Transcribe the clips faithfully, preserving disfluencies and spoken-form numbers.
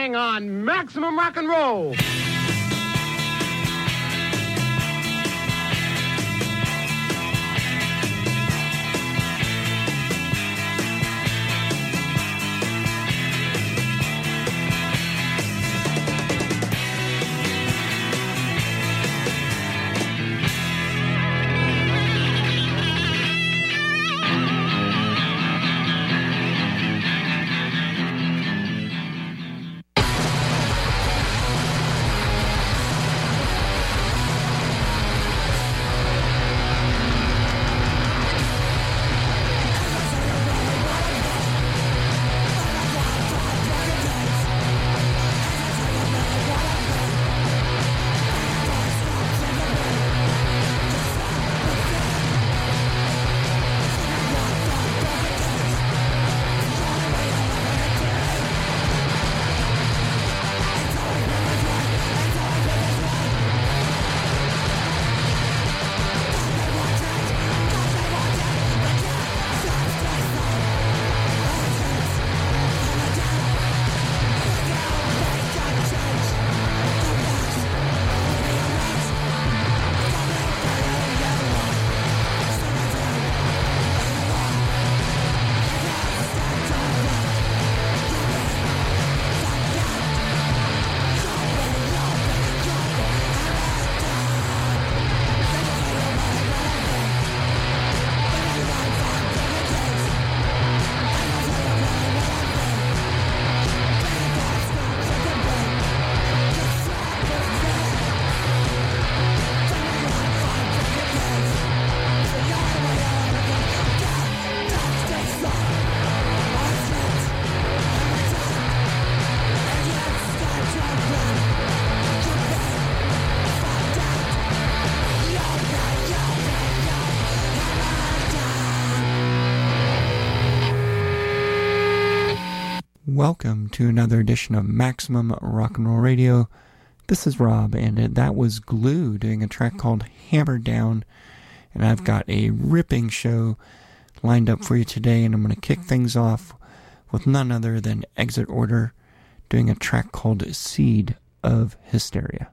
Gang on Maximum Rock and Roll. Welcome to another edition of Maximum Rock and Roll Radio. This is Rob, and that was Glue doing a track called Hammered Down. And I've got a ripping show lined up for you today, and I'm going to kick things off with none other than Exit Order doing a track called Seed of Hysteria.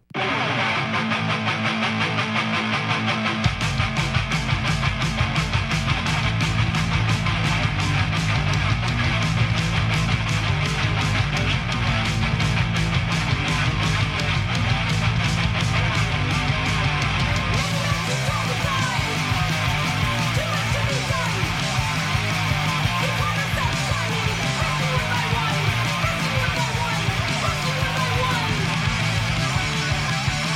One.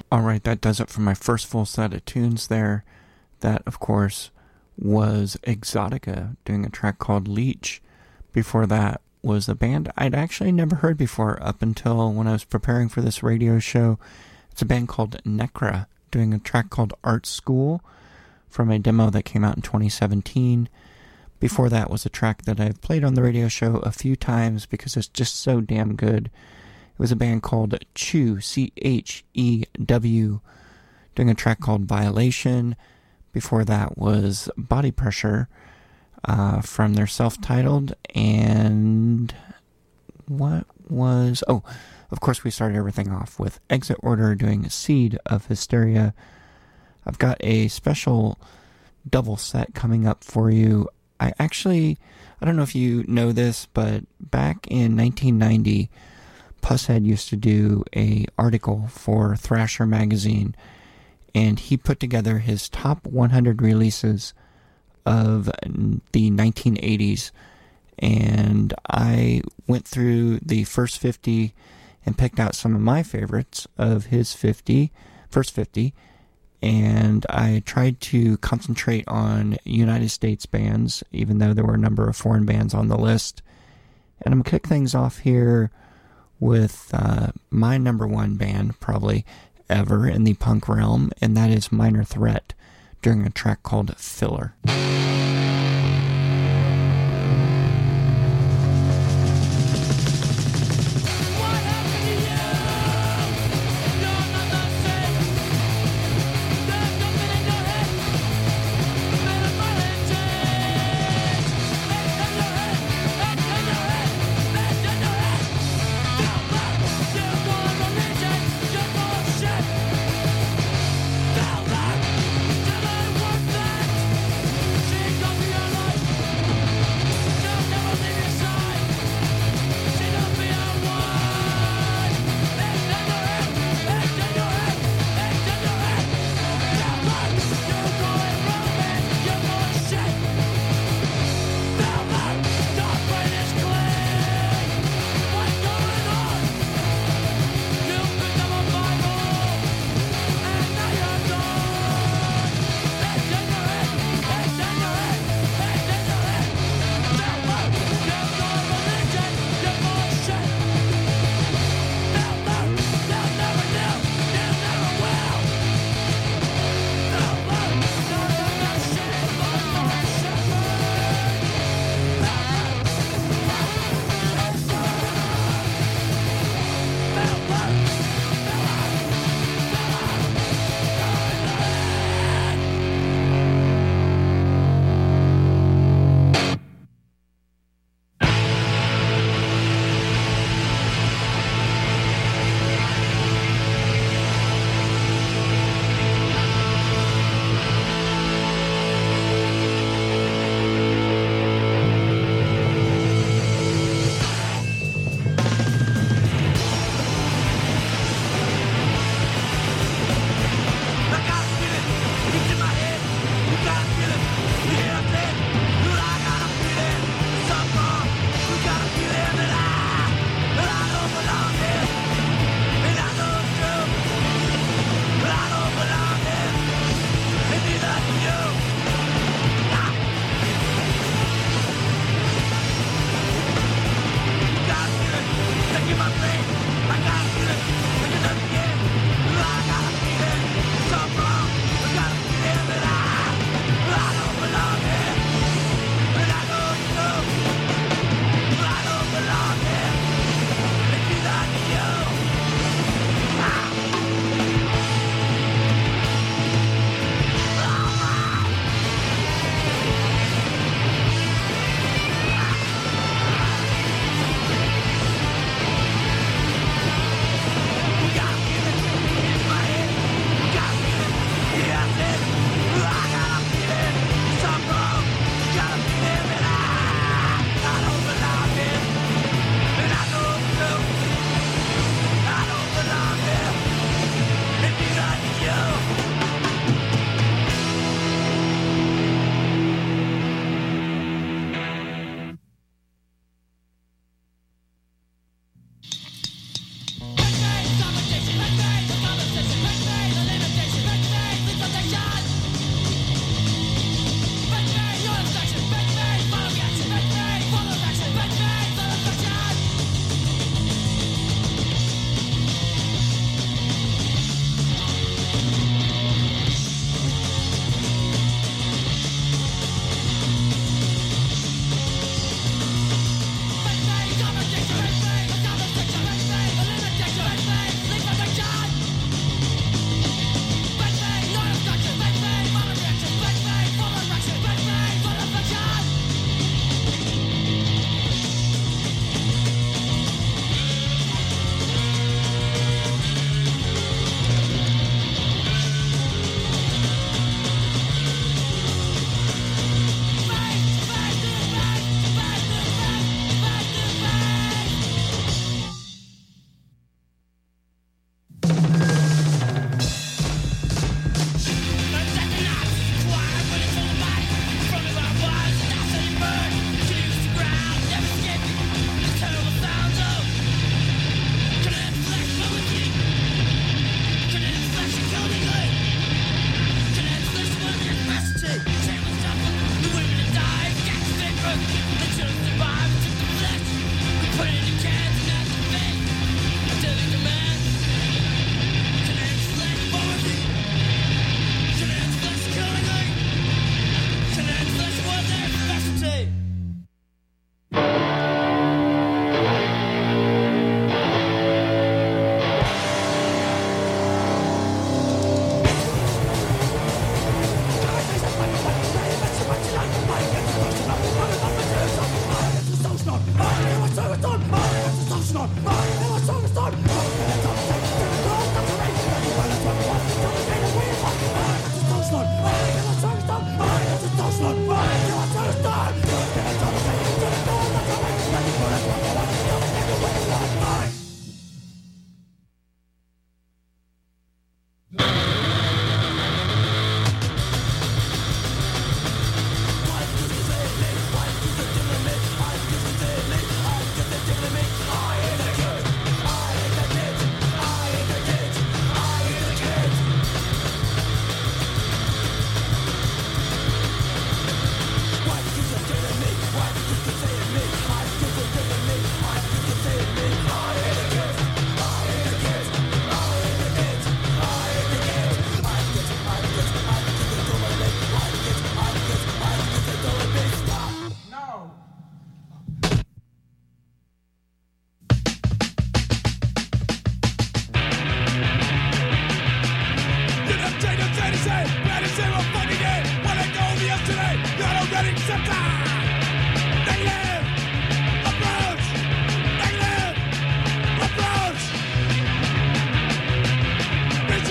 Alright, that does it for my first full set of tunes there. That, of course, was Exotica doing a track called Leech. Before that was a band I'd actually never heard before up until when I was preparing for this radio show. It's a band called Necra doing a track called Art School from a demo that came out in twenty seventeen. Before that was a track that I've played on the radio show a few times because it's just so damn good. It was a band called Chew, C H E W, doing a track called Violation. Before that was Body Pressure uh, from their self-titled, and what was... Oh, of course we started everything off with Exit Order doing Seed of Hysteria. I've got a special double set coming up for you. I actually, I don't know if you know this, but back in nineteen ninety... Pushead used to do a article for Thrasher magazine, and he put together his top one hundred releases of the nineteen eighties, and I went through the first fifty and picked out some of my favorites of his fifty, first fifty, and I tried to concentrate on United States bands, even though there were a number of foreign bands on the list. And I'm going to kick things off here with uh, my number one band, probably ever in the punk realm, and that is Minor Threat, during a track called Filler. Shit.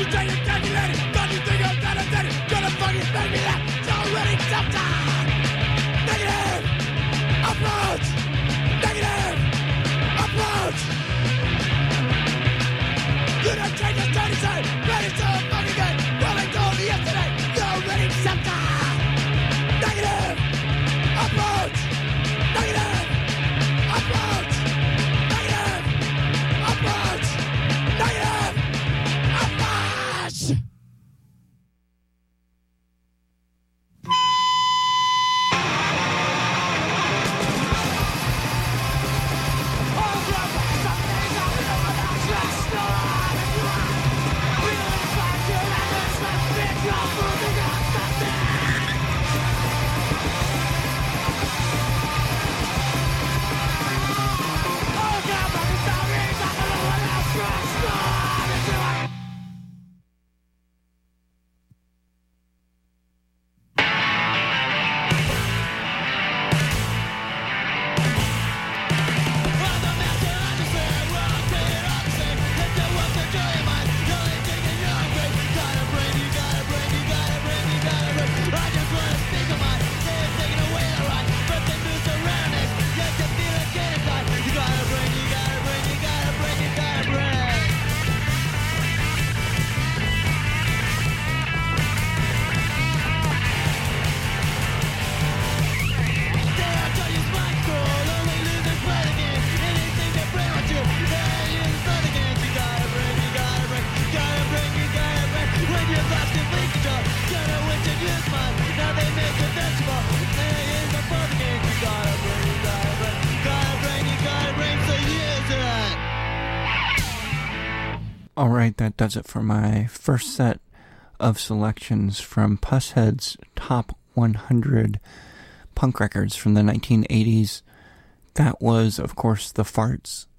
Alright, that does it for my first set of selections from Pusshead's Top one hundred Punk Records from the nineteen eighties. That was, of course, The Farts,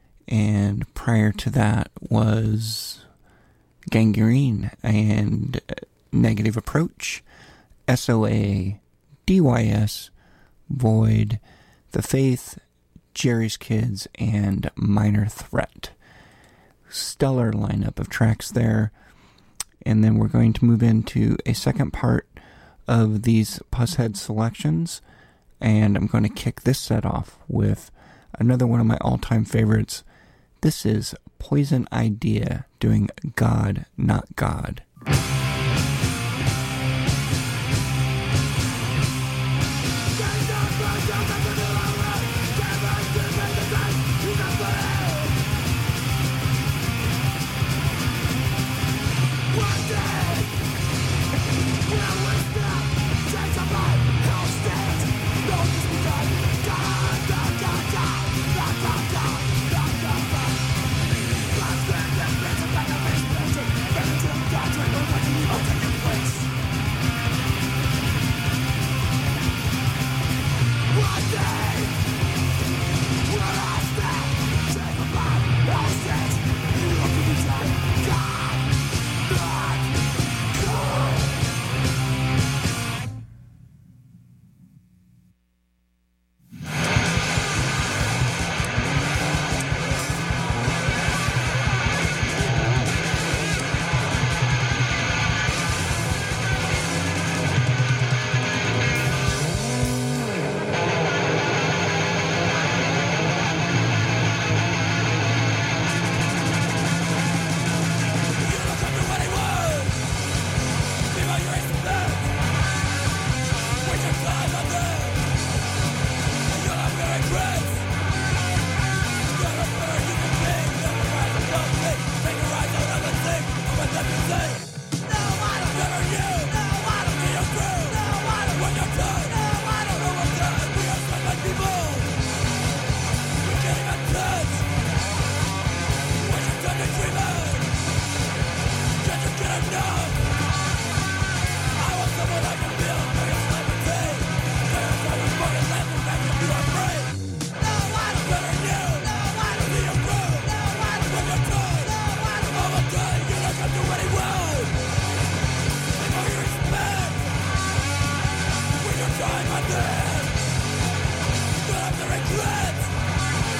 and prior to that was Gangrene and Negative Approach, S O A, D Y S, Void, The Faith, Jerry's Kids, and Minor Threat. Stellar lineup of tracks there. And then we're going to move into a second part of these Pusshead selections, and I'm going to kick this set off with another one of my all-time favorites. This is Poison Idea doing God, Not God.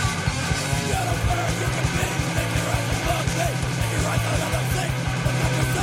Make it right, another thing, but not the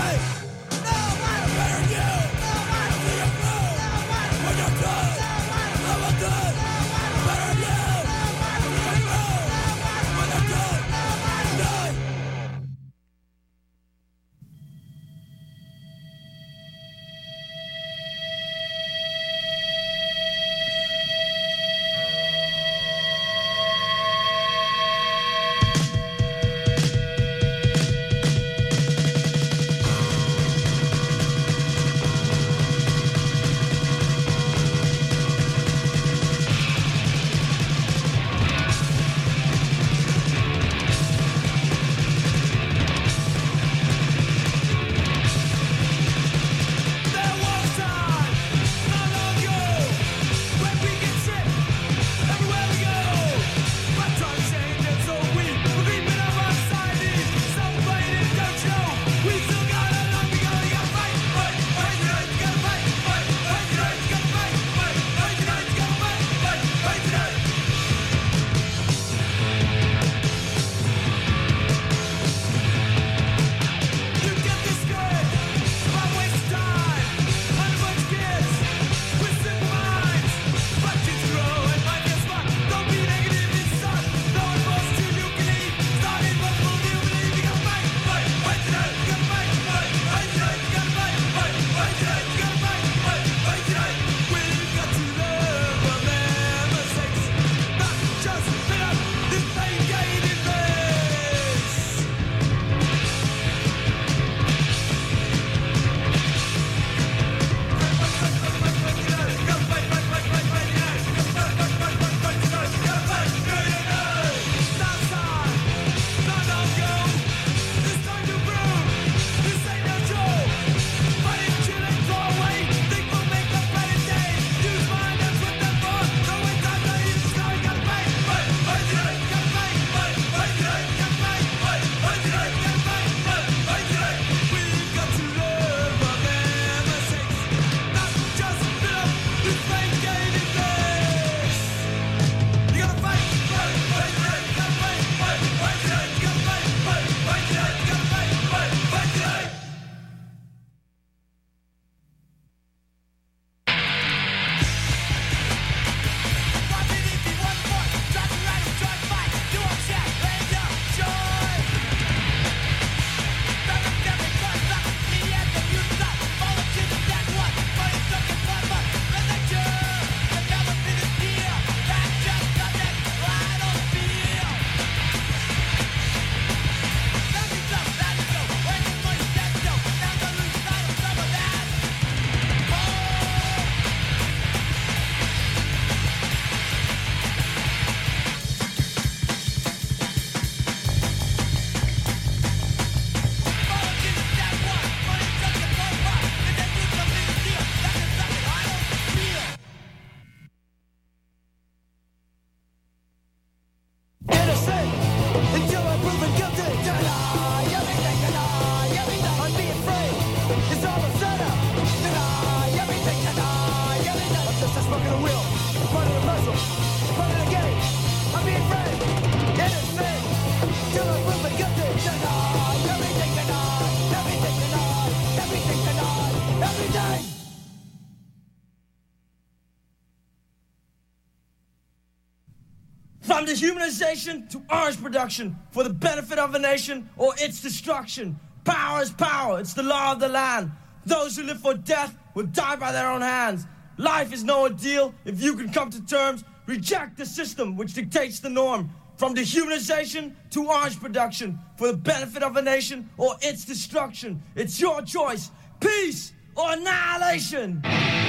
From dehumanization to arms production, for the benefit of a nation or its destruction. Power is power, it's the law of the land. Those who live for death will die by their own hands. Life is no ordeal if you can come to terms. Reject the system which dictates the norm. From dehumanization to arms production, for the benefit of a nation or its destruction. It's your choice, peace or annihilation.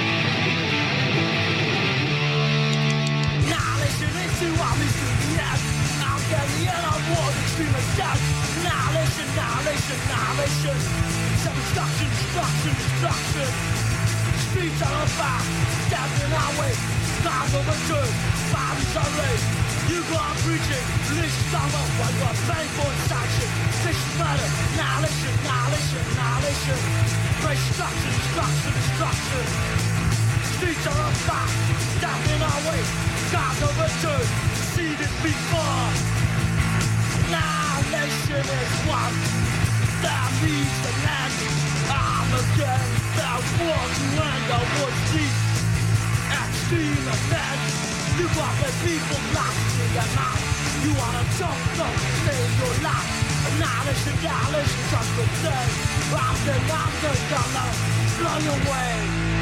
Annihilation into our mystery, yes. I'll get the end of war, extreme as death. Annihilation, annihilation, annihilation. Self-destruction, destruction, destruction. Streets are on fire, death in our way. Clouds overturned, bodies are raised. You go on preaching, release summer while you are paying for sanction. This is murder, annihilation, annihilation, annihilation. Destruction, destruction, destruction. Streets are on fire, death in our way. Clouds overturned, seen it before. Annihilation is one that leads the land. I'm against that war to end the war's deep. Extreme event. You got the people lost in your mouth. You wanna jump, don't save your life. Annihilation, annihilation, just the thing. I'm the, I'm the gonna blow you away.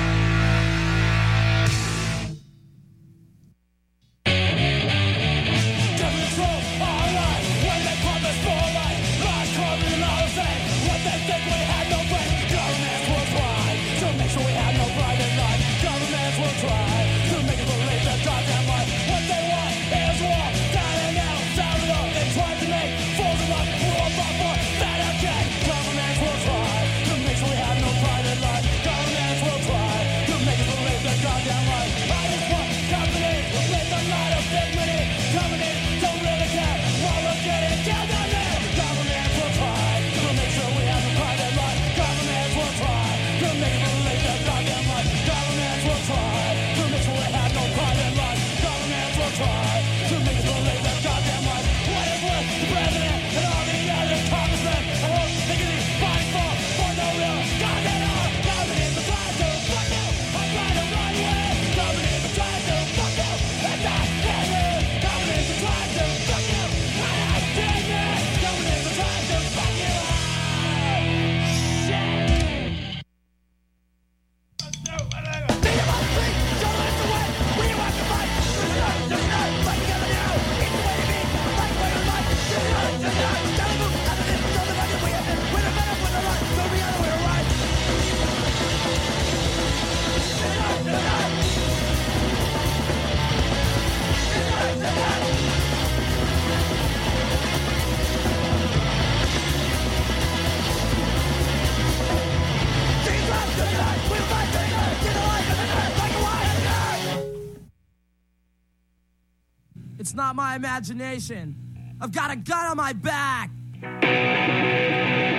It's not my imagination. I've got a gun on my back.